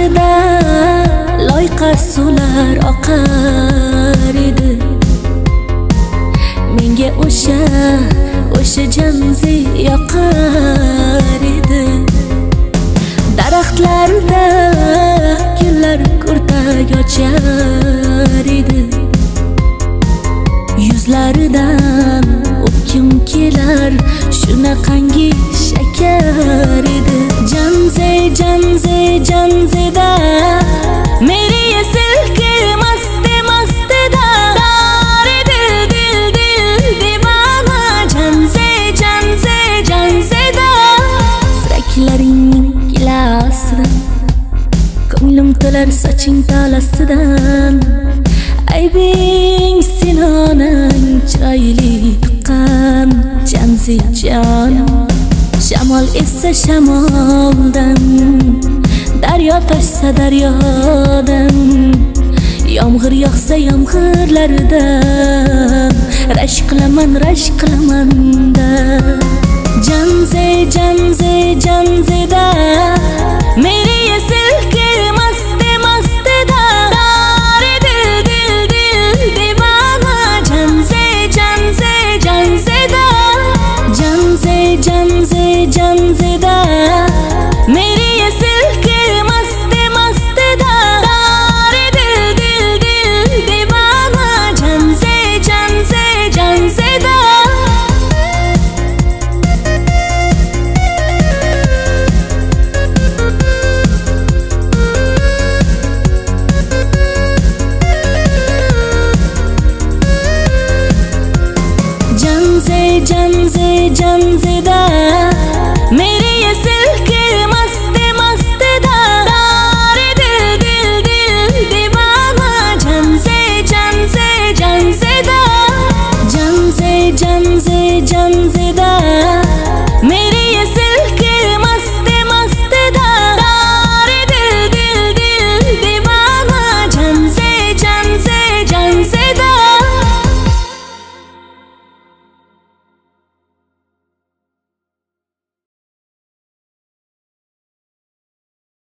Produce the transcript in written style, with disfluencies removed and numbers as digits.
daraxtlarida loyqa suvlar oqar edi. Menga o'sha janzi yoqar edi. Daraxtlarda gullar kurtak ochar edi. Yuzlaridan o'pkim kelar, shunaqangi shakar edi. Janzida meri silkir masti dar edi dil divana. Janzida suraklaring gilasidan, ko'nglim to'lar soching tolasidan. Aybing sinonang chiroyli tuqqan janzijon. Shamol essa shamoldan, daryo toshsa daryodan, yomg'ir yog'sa yomg'irlaridan rashk qilaman-da. Janzida meri sil